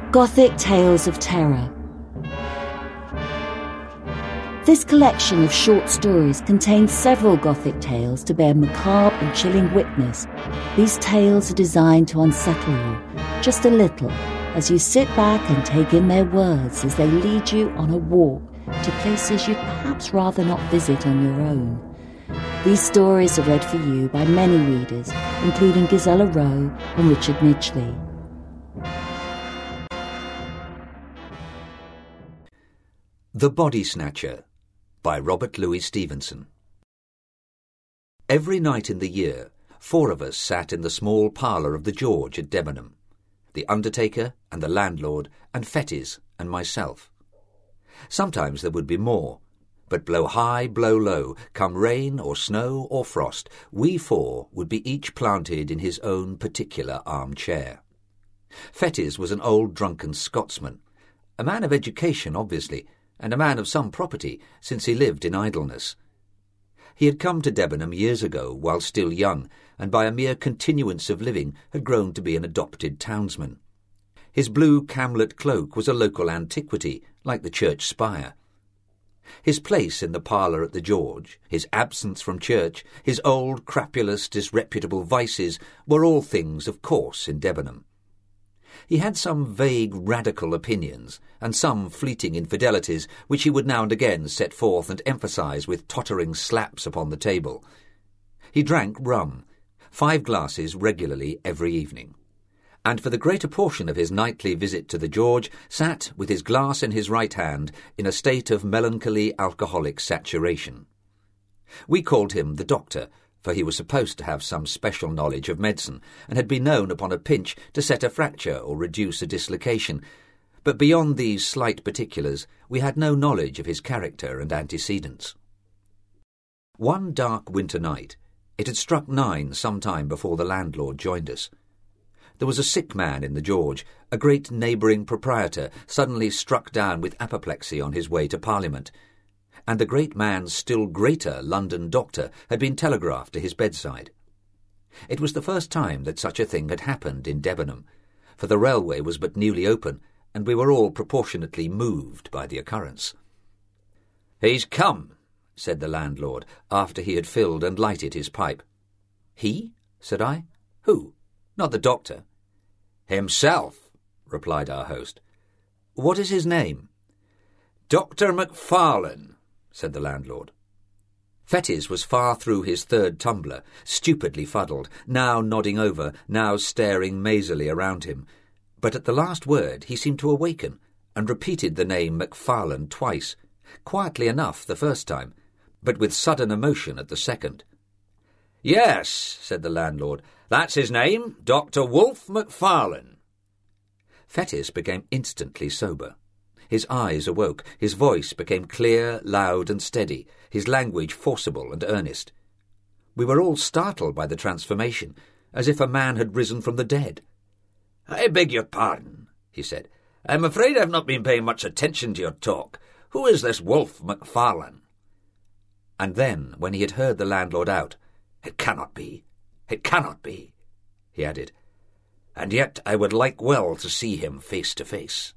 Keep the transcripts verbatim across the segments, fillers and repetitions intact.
Gothic Tales of Terror. This collection of short stories contains several Gothic tales to bear macabre and chilling witness. These tales are designed to unsettle you, just a little, as you sit back and take in their words as they lead you on a walk to places you'd perhaps rather not visit on your own. These stories are read for you by many readers, including Gisela Rowe and Richard Midgley. The Body Snatcher by Robert Louis Stevenson. Every night in the year, four of us sat in the small parlour of the George at Debenham, the undertaker and the landlord and Fettes and myself. Sometimes there would be more, but blow high, blow low, come rain or snow or frost, we four would be each planted in his own particular armchair. Fettes was an old drunken Scotsman, a man of education, obviously, and a man of some property, since he lived in idleness. He had come to Debenham years ago, while still young, and by a mere continuance of living had grown to be an adopted townsman. His blue camlet cloak was a local antiquity, like the church spire. His place in the parlour at the George, his absence from church, his old, crapulous, disreputable vices were all things of course in Debenham. He had some vague radical opinions, and some fleeting infidelities which he would now and again set forth and emphasise with tottering slaps upon the table. He drank rum, five glasses regularly every evening, and for the greater portion of his nightly visit to the George sat with his glass in his right hand in a state of melancholy alcoholic saturation. We called him the Doctor, for he was supposed to have some special knowledge of medicine, and had been known upon a pinch to set a fracture or reduce a dislocation, but beyond these slight particulars we had no knowledge of his character and antecedents. One dark winter night, it had struck nine some time before the landlord joined us. There was a sick man in the George, a great neighbouring proprietor, suddenly struck down with apoplexy on his way to Parliament, and the great man's still greater London doctor had been telegraphed to his bedside. It was the first time that such a thing had happened in Debenham, for the railway was but newly open, and we were all proportionately moved by the occurrence. "He's come," said the landlord, after he had filled and lighted his pipe. "He?" said I. "Who? Not the doctor?" "Himself," replied our host. "What is his name?" "Doctor Macfarlane," said the landlord. Fettes was far through his third tumbler, stupidly fuddled, now nodding over, now staring mazily around him. But at the last word he seemed to awaken, and repeated the name Macfarlane twice, quietly enough the first time, but with sudden emotion at the second. "Yes," said the landlord, "that's his name, Doctor Wolfe Macfarlane." Fettes became instantly sober. His eyes awoke, his voice became clear, loud, and steady, his language forcible and earnest. We were all startled by the transformation, as if a man had risen from the dead. "I beg your pardon," he said. "I'm afraid I've not been paying much attention to your talk. Who is this Wolfe Macfarlane?" And then, when he had heard the landlord out, "It cannot be, it cannot be," he added. "And yet I would like well to see him face to face."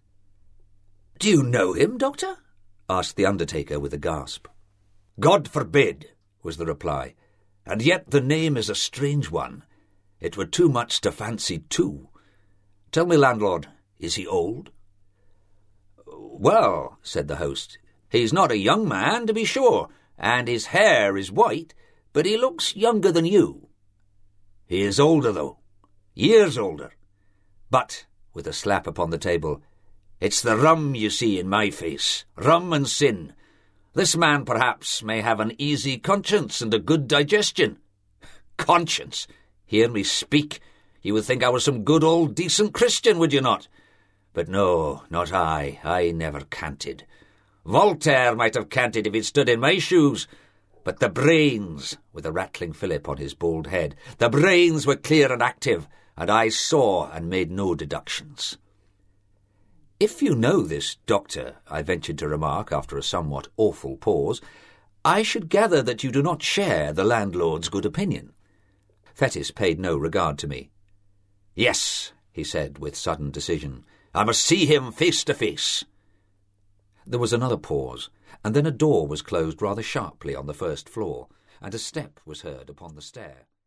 "Do you know him, Doctor?" asked the undertaker with a gasp. "God forbid," was the reply, "and yet the name is a strange one. It were too much to fancy too. Tell me, landlord, is he old?" "Well," said the host, "he's not a young man, to be sure, and his hair is white, but he looks younger than you." "He is older, though, years older. But," with a slap upon the table, "it's the rum you see in my face, rum and sin. This man, perhaps, may have an easy conscience and a good digestion." "Conscience! Hear me speak. You would think I was some good old decent Christian, would you not? But no, not I. I never canted. Voltaire might have canted if he'd stood in my shoes. But the brains," with a rattling fillip on his bald head, "the brains were clear and active, and I saw and made no deductions." "If you know this doctor," I ventured to remark after a somewhat awful pause, "I should gather that you do not share the landlord's good opinion." Fettes paid no regard to me. "Yes," he said with sudden decision, I must see him face to face. There was another pause, and then a door was closed rather sharply on the first floor, and a step was heard upon the stair.